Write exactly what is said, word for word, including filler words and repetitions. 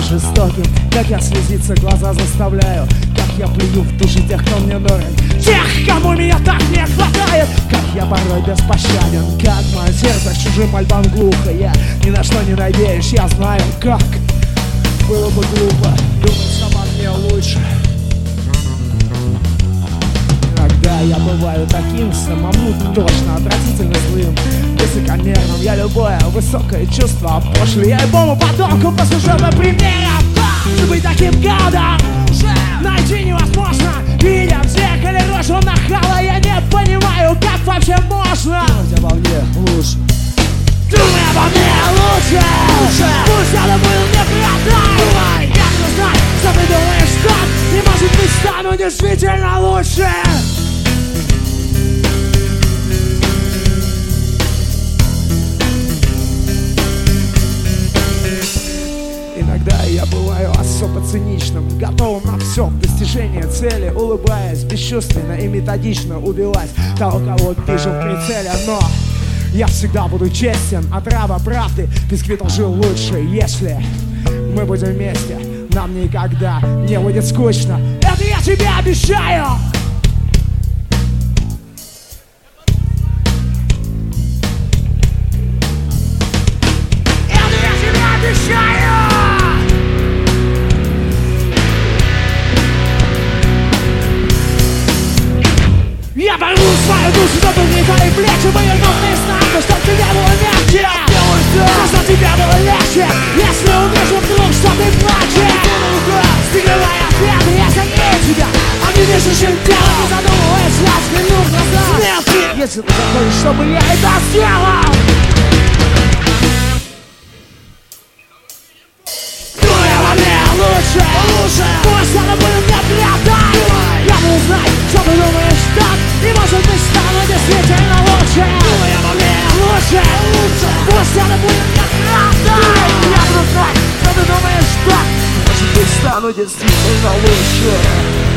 жестоким, как я слезиться глаза заставляю, как я плюю в души тех, кто мне дорог, тех, кому меня так не хватает, как я порой беспощаден, как мое сердце к чужим мольбам глухо. Я ни на что не надеюсь, я знаю, как было бы глупо думать, что во мне лучше. Иногда я бываю таким самому тошно, отвратительно злым, высокомерным. Я любое высокое чувство пошлю. Я любому подонку послужу примером. Чтобы быть таким гадом найти невозможно. Видя в зеркале рожу нахала, я не понимаю, как вообще можно думать обо мне лучше. Думай обо мне лучше, лучше. Пусть я думаю, мне правда. Я не знаю, что ты думаешь так. И может быть стану действительно лучше. Иногда я бываю особо циничным, готовым на все в достижение цели, улыбаясь бесчувственно и методично убивать того, кого вижу в прицеле. Но я всегда буду честен, отрава правды, бисквит лжи лучше. Если мы будем вместе, нам никогда не будет скучно. Это я тебе обещаю! Это я тебе обещаю! Я порву свою душу, чтобы не твои плечи вывернут наизнанку, чтоб тебе было мягче. Чтоб тебе было легче, если увижу вдруг, что ты плачешь. Стыковая ответы, я согрею тебя, а не вижу, чем дело, не задумываясь, я взгляну в глаза смерти. Если ты захочешь, чтобы я это сделал. Думай обо мне лучше, лучше. Пусть это будет мне правдой. Я буду знать, что ты думаешь так. И может быть стану действительно лучше. Думай обо мне лучше, лучше. Пусть это будет мне правдой. Я буду знать, что ты думаешь так. И может быть стану действительно лучше.